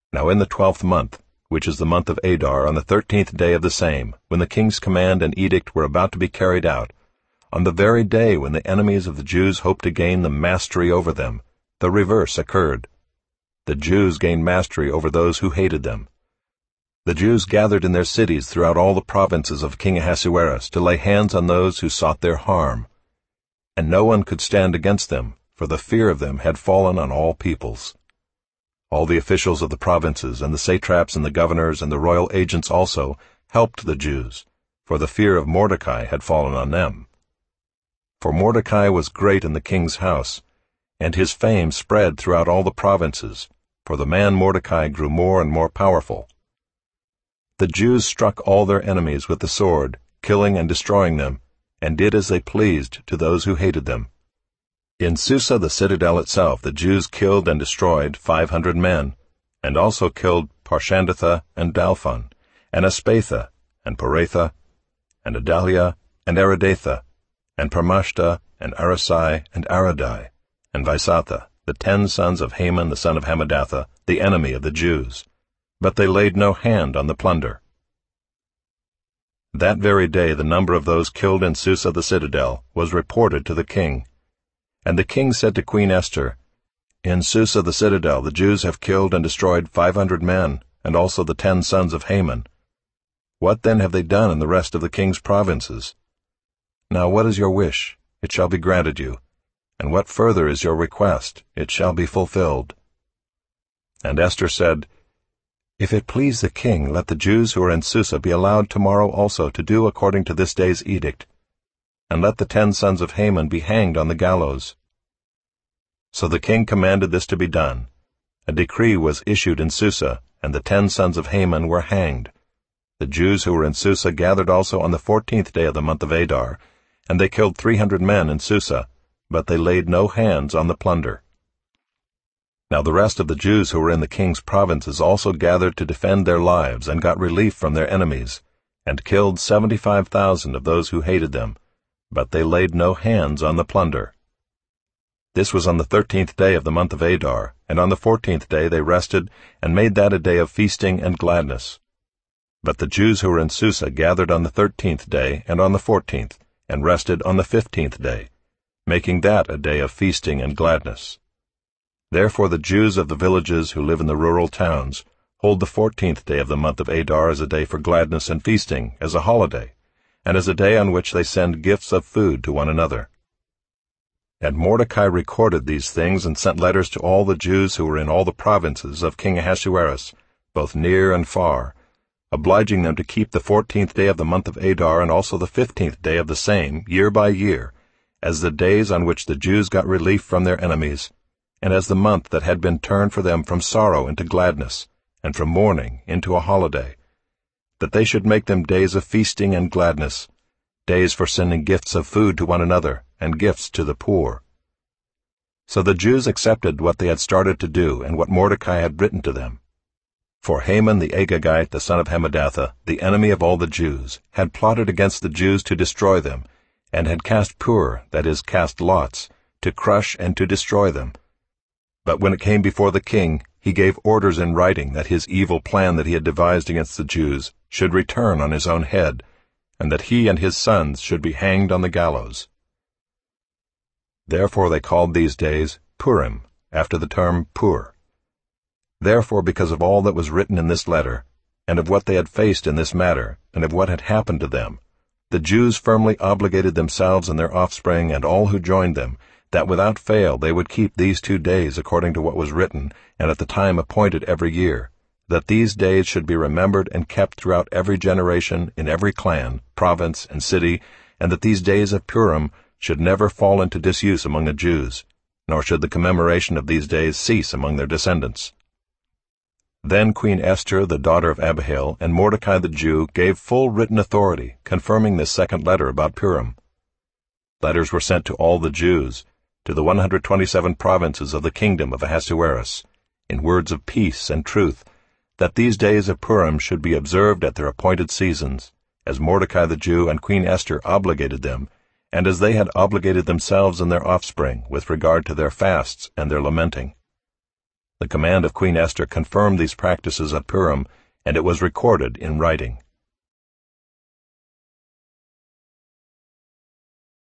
Now in the 12th month, which is the month of Adar, on the 13th day of the same, when the king's command and edict were about to be carried out, on the very day when the enemies of the Jews hoped to gain the mastery over them, the reverse occurred. The Jews gained mastery over those who hated them. The Jews gathered in their cities throughout all the provinces of King Ahasuerus to lay hands on those who sought their harm. And no one could stand against them, for the fear of them had fallen on all peoples. All the officials of the provinces and the satraps and the governors and the royal agents also helped the Jews, for the fear of Mordecai had fallen on them. For Mordecai was great in the king's house, and his fame spread throughout all the provinces, for the man Mordecai grew more and more powerful. The Jews struck all their enemies with the sword, killing and destroying them, and did as they pleased to those who hated them. In Susa the citadel itself the Jews killed and destroyed 500 men, and also killed Parshandatha and Dalphon, and Aspatha, and Poratha, and Adalia, and Aridatha, and Parmashta, and Arasai, and Aradai, and Vaisatha, the 10 sons of Haman the son of Hammedatha, the enemy of the Jews. But they laid no hand on the plunder. That very day the number of those killed in Susa the citadel was reported to the king. And the king said to Queen Esther, In Susa the citadel the Jews have killed and destroyed 500 men, and also the 10 sons of Haman. What then have they done in the rest of the king's provinces? Now what is your wish? It shall be granted you. And what further is your request? It shall be fulfilled. And Esther said, If it please the king, let the Jews who are in Susa be allowed tomorrow also to do according to this day's edict, and let the 10 sons of Haman be hanged on the gallows. So the king commanded this to be done. A decree was issued in Susa, and the 10 sons of Haman were hanged. The Jews who were in Susa gathered also on the 14th day of the month of Adar, and they killed 300 men in Susa, but they laid no hands on the plunder. Now the rest of the Jews who were in the king's provinces also gathered to defend their lives and got relief from their enemies, and killed 75,000 of those who hated them, but they laid no hands on the plunder. This was on the 13th day of the month of Adar, and on the 14th day they rested, and made that a day of feasting and gladness. But the Jews who were in Susa gathered on the 13th day and on the 14th, and rested on the 15th day, making that a day of feasting and gladness. Therefore the Jews of the villages who live in the rural towns hold the 14th day of the month of Adar as a day for gladness and feasting, as a holiday, and as a day on which they send gifts of food to one another. And Mordecai recorded these things and sent letters to all the Jews who were in all the provinces of King Ahasuerus, both near and far, obliging them to keep the 14th day of the month of Adar and also the 15th day of the same, year by year, as the days on which the Jews got relief from their enemies, and as the month that had been turned for them from sorrow into gladness, and from mourning into a holiday, that they should make them days of feasting and gladness, days for sending gifts of food to one another, and gifts to the poor. So the Jews accepted what they had started to do and what Mordecai had written to them. For Haman the Agagite, the son of Hammedatha, the enemy of all the Jews, had plotted against the Jews to destroy them, and had cast pur, that is, cast lots, to crush and to destroy them. But when it came before the king, he gave orders in writing that his evil plan that he had devised against the Jews should return on his own head, and that he and his sons should be hanged on the gallows. Therefore they called these days Purim, after the term pur. Therefore, because of all that was written in this letter, and of what they had faced in this matter, and of what had happened to them, the Jews firmly obligated themselves and their offspring and all who joined them, that without fail they would keep these 2 days according to what was written, and at the time appointed every year, that these days should be remembered and kept throughout every generation, in every clan, province, and city, and that these days of Purim should never fall into disuse among the Jews, nor should the commemoration of these days cease among their descendants. Then Queen Esther, the daughter of Abihail, and Mordecai the Jew gave full written authority, confirming this second letter about Purim. Letters were sent to all the Jews, to the 127 provinces of the kingdom of Ahasuerus, in words of peace and truth, that these days of Purim should be observed at their appointed seasons, as Mordecai the Jew and Queen Esther obligated them, and as they had obligated themselves and their offspring with regard to their fasts and their lamenting. The command of Queen Esther confirmed these practices at Purim, and it was recorded in writing.